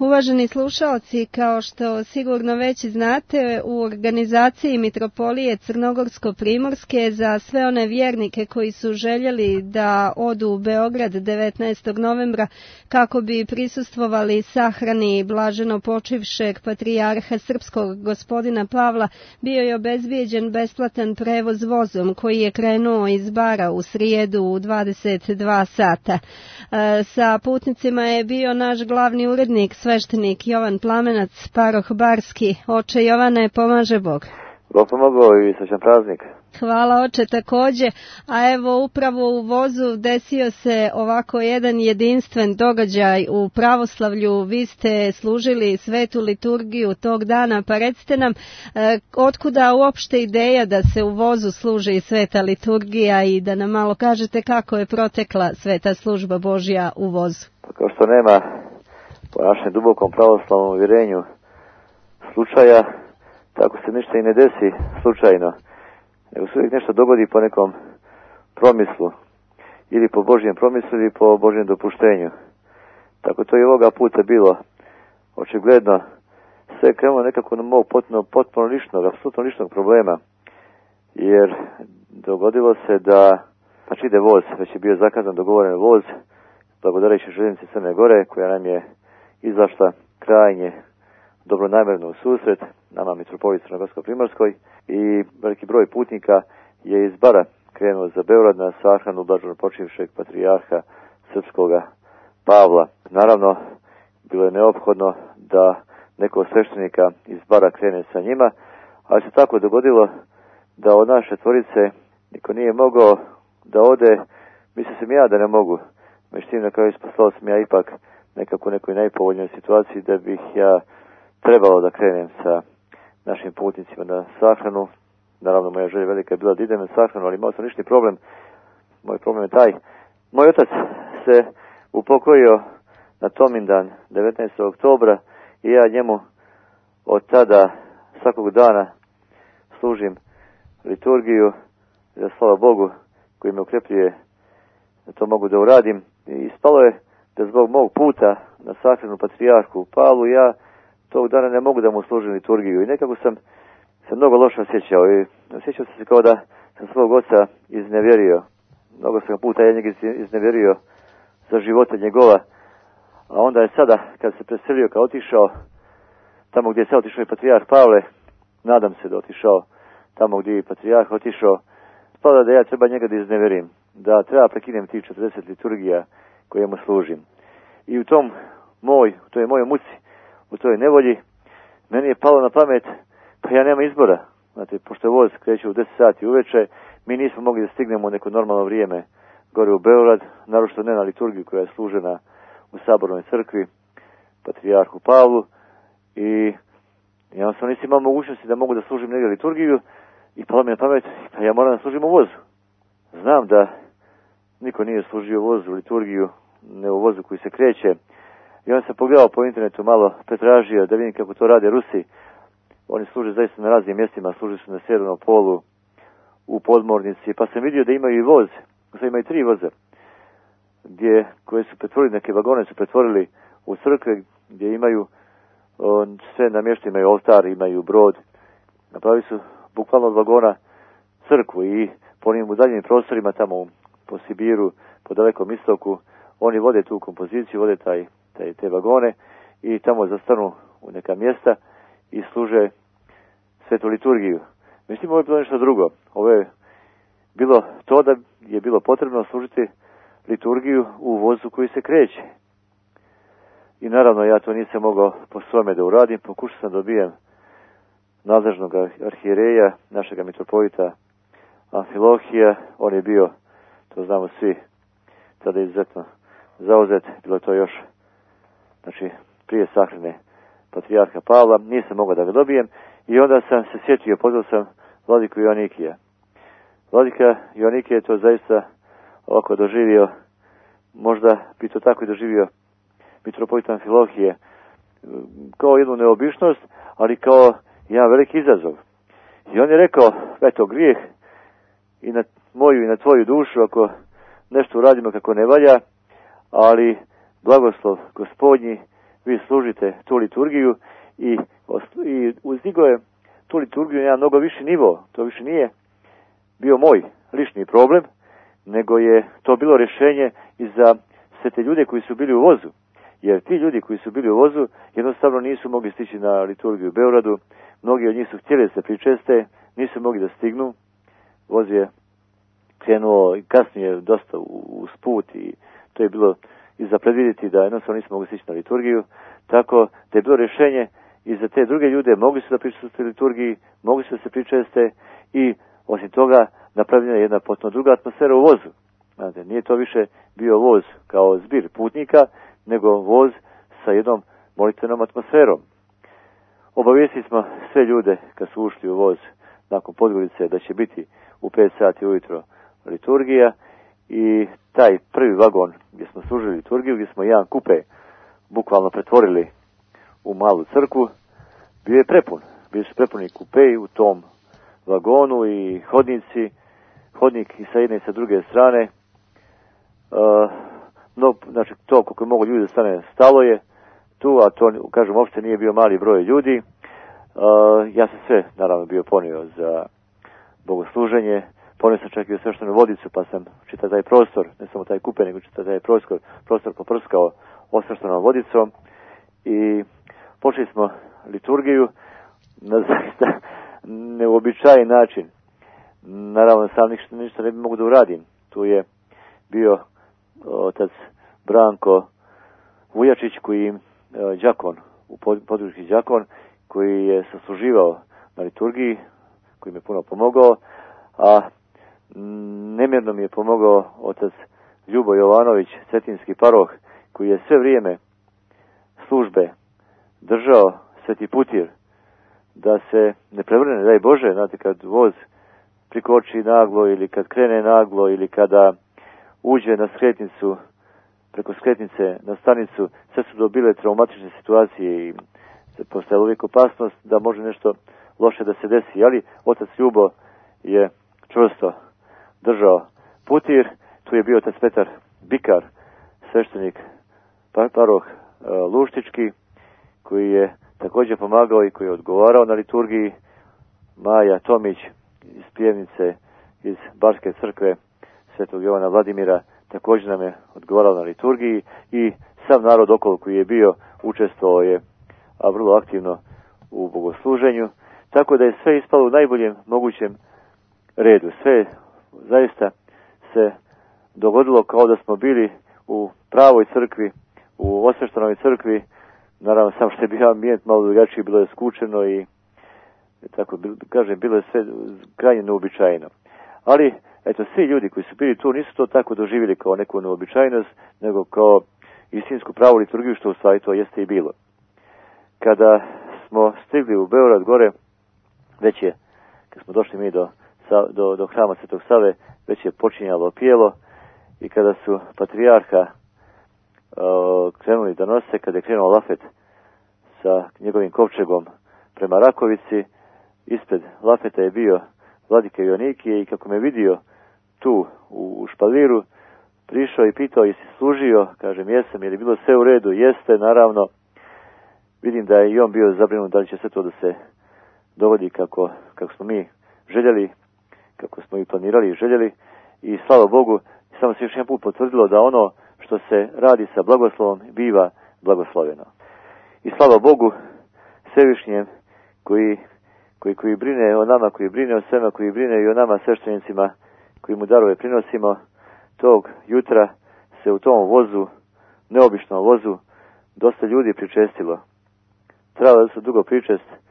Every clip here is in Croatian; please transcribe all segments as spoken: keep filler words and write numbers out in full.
Uvaženi slušaoci, kao što sigurno već znate, u organizaciji Mitropolije Crnogorsko-Primorske za sve one vjernike koji su željeli da odu u Beograd devetnaestog novembra kako bi prisustvovali sahrani blaženo počivšeg patrijarha srpskog gospodina Pavla, bio je obezbijeđen besplatan prevoz vozom koji je krenuo iz Bara u srijedu u dvadeset dva sata. Sa putnicima je bio naš glavni urednik, sveštenik Jovan Plamenac, paroh Barski. Oče Jovane, pomaže Bog. Bog pomogao i srećan praznik. Hvala oče također, a evo upravo u vozu desio se ovako jedan jedinstven događaj u pravoslavlju. Vi ste služili svetu liturgiju tog dana, pa recite nam e, otkuda uopšte ideja da se u vozu služi sveta liturgija i da nam malo kažete kako je protekla sveta služba Božja u vozu. Pa kao što nema po našem dubokom pravoslavnom uvjerenju slučaja, tako se ništa i ne desi slučajno, nego se uvijek nešto dogodi po nekom promislu, ili po Božjem promislu ili po Božjem dopuštenju. Tako to i ovoga puta bilo. Očigledno sve je krenulo nekako na mog potpuno, potpuno ličnog, apsolutno ličnog problema, jer dogodilo se da, znači ide voz, već je bio zakazan dogovoren voz, blagodareći željeznici Crne Gore, koja nam je izašla krajnje dobronamjerno u susret, nama Mitropoliji Crnogorsko-Primorskoj, i veliki broj putnika je iz Bara krenuo za Beograd na sahranu blaženo počivšeg patrijarha srpskoga Pavla. Naravno, bilo je neophodno da neko sveštenika iz Bara krene sa njima, ali se tako dogodilo da od naše tvorice niko nije mogao da ode, mislio sam ja da ne mogu. Međutim, na kraju isposlao sam ja ipak nekako u nekoj najpovoljnoj situaciji da bih ja trebalo da krenem sa našim putnicima na sahranu. Naravno, moja želja velika je bila da idem na sahranu, ali imao sam ništa problem. Moj problem je taj. Moj otac se upokojio na Tomindan devetnaestog oktobra i ja njemu od tada svakog dana služim liturgiju, za slava Bogu koji me ukrepljuje da to mogu da uradim. I ispalo je da zbog mog puta na sahranu patrijarhu Pavlu ja tog dana ne mogu da mu služim liturgiju i nekako sam se mnogo loše osjećao i osjećao sam se kao da sam svog oca iznevjerio. Mnogo sam puta ja njega iznevjerio za života njegova, a onda je sada kad se preselio, kad otišao tamo gdje je sad otišao i patrijarh Pavle, nadam se da otišao tamo gdje je patrijarh otišao, spada da ja treba njega da iznevjerim, da treba prekinem tih četrdeset liturgija koje mu služim. I u tom moj, u toj mojoj muci, u toj nevolji, meni je palo na pamet, pa ja nemam izbora. Znate, pošto je voz kreće u deset sati uveče, mi nismo mogli da stignemo u neko normalno vrijeme gore u Beograd, naročito ne na liturgiju koja je služena u Sabornoj crkvi, patrijarhu Pavlu, i ja sam nisam imao mogućnosti da mogu da služim negdje liturgiju, i palo mi na pamet, pa ja moram da služim u vozu. Znam da niko nije služio u vozu, liturgiju, ne u vozu koji se kreće. I onda sam pogledao po internetu, malo pretražio da vidim kako to rade Rusi. Oni služe zaista na raznim mjestima, služe su na Sjevernom polu, u podmornici, pa sam vidio da imaju i voz, sad imaju tri voza, gdje, koje su pretvorili, neke vagone su pretvorili u crkve, gdje imaju o, sve namješte, imaju oltar, imaju brod. Napravili su bukvalno od vagona crkvu i po onim udaljenim prostorima tamo po Sibiru, po dalekom istoku, oni vode tu kompoziciju, vode taj, taj, te vagone i tamo zastanu u neka mjesta i služe svetu liturgiju. Mislim, ovo je bilo nešto drugo. Ovo je bilo to da je bilo potrebno služiti liturgiju u vozu koji se kreće. I naravno ja to nisam mogao po svome da uradim, pokušao sam da dobijem nadležnog arhijereja, našega mitropolita Amfilohija. On je bio, to znamo svi, tada izuzetno zauzet, bilo to još, znači, prije sahrane patrijarha Pavla, nisam mogao da ga dobijem i onda sam se sjetio, pozvao sam vladiku Joanikija. Vladika Joanikija je to zaista ovako doživio, možda bi to tako i doživio mitropolit Amfilohije, kao jednu neobičnost, ali kao jedan veliki izazov. I on je rekao, eto, grijeh i na moju i na tvoju dušu ako nešto uradimo kako ne valja, ali blagoslov Gospodnji vi služite tu liturgiju i, i uzdigo je tu liturgiju na mnogo viši nivo. To više nije bio moj lični problem, nego je to bilo rješenje i za sve te ljude koji su bili u vozu. Jer ti ljudi koji su bili u vozu jednostavno nisu mogli stići na liturgiju u Beogradu, mnogi od njih su htjeli da se pričeste, nisu mogli da stignu. Voz je krenuo i kasnije dosta uz put i to je bilo i za predvidjeti da jednostavno nisu mogli stići na liturgiju. Tako da je bilo rješenje i za te druge ljude, mogli su da pričeste liturgiji, mogli su da se pričeste i osim toga napravljena je jedna potpuno druga atmosfera u vozu. Znate, nije to više bio voz kao zbir putnika, nego voz sa jednom molitvenom atmosferom. Obavijestili smo sve ljude kad su ušli u voz nakon Podgorice da će biti u pet sati ujutro liturgija i taj prvi vagon gdje smo služili liturgiju, gdje smo jedan kupe bukvalno pretvorili u malu crkvu, bio je prepun. Bili su prepuni kupeji u tom vagonu i hodnici, hodnik i sa jedne i sa druge strane. Uh, no, znači to koliko je mogo ljudi da stane stalo je tu, a to, kažem, uopšte nije bio mali broj ljudi. Uh, ja sam sve, naravno, bio ponio za bogosluženje, ponio sam čak i osveštenu vodicu, pa sam čitao taj prostor, ne samo taj kupe, nego čitao taj prostor, prostor poprskao osveštenom vodicom i počeli smo liturgiju na zaista neuobičajen način. Naravno, sam ništa, ništa ne bi mogu da uradim. Tu je bio otac Branko Vujačić, koji je đakon, u području đakon, koji je sasluživao na liturgiji, koji mi je puno pomogao, a nemjerno mi je pomogao otac Ljubo Jovanović, cetinski paroh, koji je sve vrijeme službe držao Sveti Putir, da se ne prevrne, daj Bože, znate, kad voz prikoči naglo ili kad krene naglo ili kada uđe na skretnicu, preko skretnice na stanicu, sve su dobile traumatične situacije i se postojala uvijek opasnost da može nešto loše da se desi. Ali otac Ljubo je čvrsto držao putir. Tu je bio otac Petar Bikar, sveštenik paroh Luštički, koji je također pomagao i koji je odgovarao na liturgiji. Maja Tomić iz pjevnice iz Barske crkve Svetog Jovana Vladimira također nam je odgovarao na liturgiji i sav narod okolo koji je bio učestvovao je, a vrlo aktivno, u bogosluženju, tako da je sve ispalo u najboljem mogućem redu. Sve zaista se dogodilo kao da smo bili u pravoj crkvi, u osveštenoj crkvi. Naravno, samo što je bio ambijent malo drugačiji, bilo je skučeno i tako, kažem, bilo je sve krajnje neuobičajeno. Ali, eto, svi ljudi koji su bili tu nisu to tako doživjeli kao neku neuobičajnost, nego kao istinsku pravu liturgiju, što u stvari to jeste i bilo. Kada smo stigli u Beograd gore, već je, kad smo došli mi do, do, do hrama Svetog Save, već je počinjalo pjelo i kada su patrijarha uh, krenuli da nose, kada je krenuo Lafet sa njegovim kovčegom prema Rakovici, ispred Lafeta je bio vladika Joanikije i kako me vidio tu u, u špalviru, prišao i pitao, jesi služio? Kažem, jesam, jer je bilo sve u redu. Jeste, naravno. Vidim da je i on bio zabrinut da li će sve to da se dogodi kako, kako smo mi željeli, kako smo i planirali i željeli. I slava Bogu, samo se još jedan put potvrdilo da ono što se radi sa blagoslovom biva blagosloveno. I slava Bogu Svevišnjem koji, koji, koji brine o nama, koji brine o svema, koji brine i o nama sveštenicima, koji mu darove prinosimo. Tog jutra se u tom vozu, neobičnom vozu, dosta ljudi pričestilo. Trebalo da su dugo pričest. E,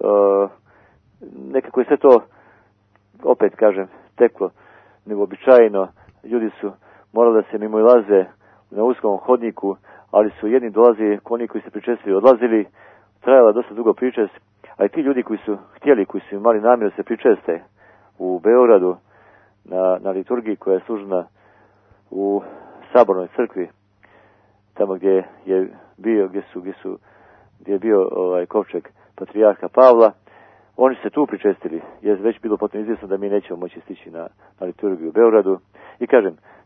nekako je sve to, opet kažem, teklo neobičajno. Ljudi su morali da se mimo ilaze na uskom hodniku, ali su jedni dolazili, oni koji se pričestili odlazili. Trajala je dosta dugo pričest, a i ti ljudi koji su htjeli, koji su imali namjer da se pričeste u Beogradu na, na liturgiji koja je služena u Sabornoj crkvi, tamo gdje je bio, gdje su, gdje su, gdje je bio ovaj kovčeg patrijarha Pavla, oni se tu pričestili, jer već bilo potpuno izvjesno da mi nećemo moći stići na, na liturgiju u Beogradu. I kažem,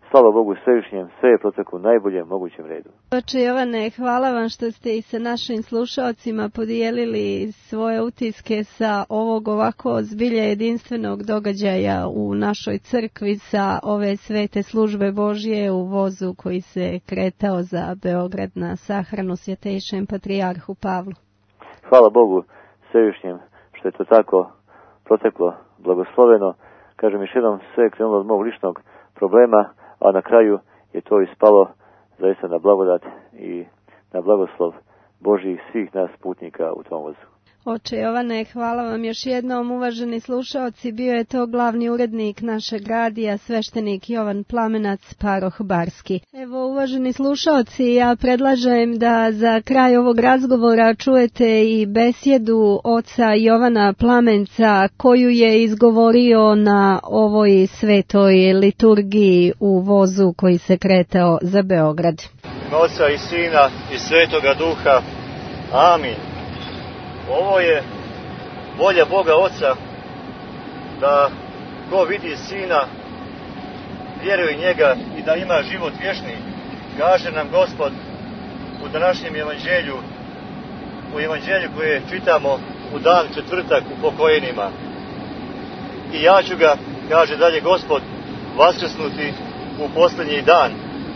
Slava Bogu Svevišnjem, sve je proteklo u najboljem mogućem redu. Oče Jovane, hvala vam što ste i sa našim slušalcima podijelili svoje utiske sa ovog ovako zbilja jedinstvenog događaja u našoj crkvi sa ove svete službe Božje u vozu koji se kretao za Beograd na sahranu Svjetejšem patrijarhu Pavlu. Hvala Bogu Svevišnjem što je to tako proteklo blagosloveno. Kažem još jednom, sve je krenulo od mog ličnog problema, a na kraju je to ispalo zaista na blagodat i na blagoslov Božjih svih nas putnika u tom vozu. Oče Jovane, hvala vam još jednom, uvaženi slušaoci, bio je to glavni urednik našeg radija, sveštenik Jovan Plamenac, paroh Barski. Evo, uvaženi slušaoci, ja predlažem da za kraj ovog razgovora čujete i besjedu oca Jovana Plamenca koju je izgovorio na ovoj svetoj liturgiji u vozu koji se kretao za Beograd. Oca i Sina i Svetoga Duha. Amin. Ovo je volja Boga Oca, da ko vidi Sina, vjeruje njega i da ima život vječni. Kaže nam Gospod u današnjem evanđelju, u evanđelju koje čitamo u dan četvrtak u pokojnima. I ja ću ga, kaže dalje Gospod, vaskrsnuti u posljednji dan.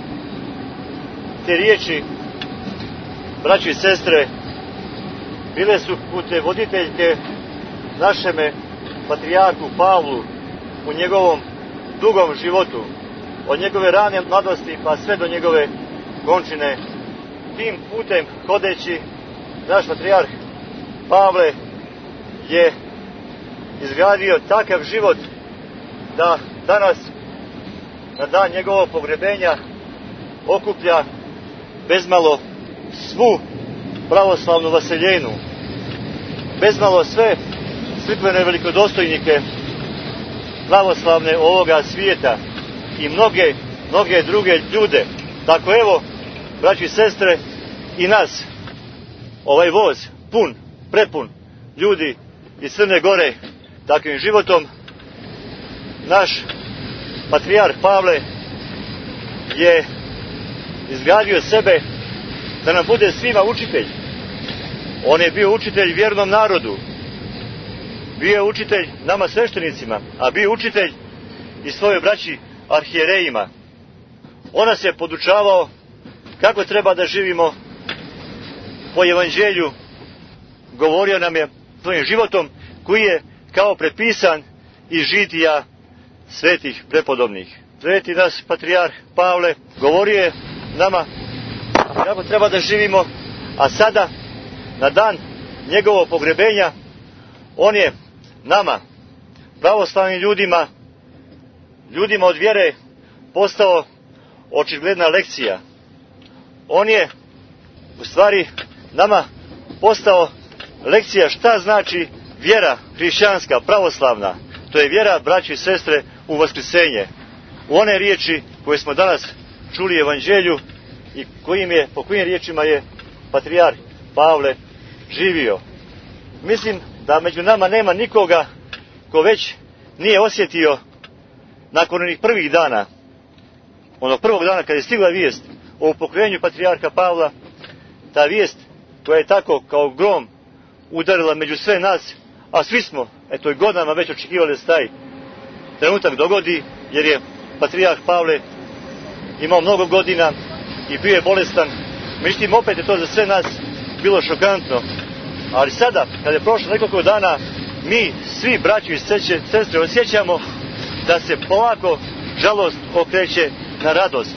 Te riječi, braći i sestre, bile su pute voditeljke našeme patrijarhu Pavlu u njegovom dugom životu, od njegove rane mladosti pa sve do njegove končine. Tim putem hodeći, naš patrijarh Pavle je izgradio takav život da danas, na dan njegovog pogrebenja, okuplja bezmalo svu pravoslavnu vaseljenu, bezmalo sve crkvene velikodostojnike pravoslavne ovoga svijeta i mnoge, mnoge druge ljude. Tako evo, braći i sestre, i nas, ovaj voz pun, prepun ljudi iz Crne Gore, takvim životom, naš patrijarh Pavle je izgradio sebe da nam bude svima učitelj. On je bio učitelj vjernom narodu, bio je učitelj nama sveštenicima, a bio učitelj i svojoj braći arhijerejima. On nas je podučavao kako treba da živimo po evanđelju, govorio nam je svojim životom koji je kao prepisan iz žitija svetih prepodobnih. Sveti nas patrijarh Pavle govorio je nama kako treba da živimo, a sada, na dan njegovog pogrebenja, on je nama, pravoslavnim ljudima, ljudima od vjere, postao očigledna lekcija. On je, u stvari, nama postao lekcija šta znači vjera hrišćanska, pravoslavna. To je vjera, braći i sestre, u vaskrsenje. U one riječi koje smo danas čuli u evanđelju i kojim je, po kojim riječima je patrijarh Pavle živio. Mislim da među nama nema nikoga ko već nije osjetio nakon onih prvih dana, onog prvog dana kada je stigla vijest o upokrenju patrijarha Pavla, ta vijest koja je tako kao grom udarila među sve nas, a svi smo, eto i godinama već očekivali da se taj trenutak dogodi, jer je patrijarh Pavle imao mnogo godina i bio je bolestan. Međutim, opet je to za sve nas bilo šokantno. Ali sada, kada je prošlo nekoliko dana, mi svi braći i sestre osjećamo da se polako žalost okreće na radost.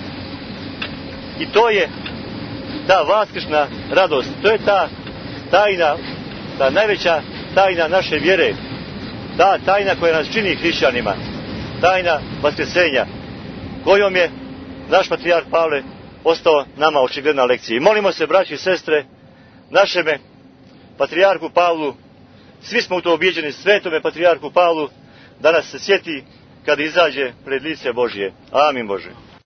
I to je ta vaskršnja radost, to je ta tajna, ta najveća tajna naše vjere, ta tajna koja nas čini hrišćanima, tajna vaskrsenja, kojom je naš patrijarh Pavle ostao nama očigledna lekcija. I molimo se, braći i sestre, našeme patrijarhu Pavlu, svi smo u to ubijeđeni, svetome patrijarhu Pavlu, da nas se sjeti kada izađe pred lice Božje. Amin Bože.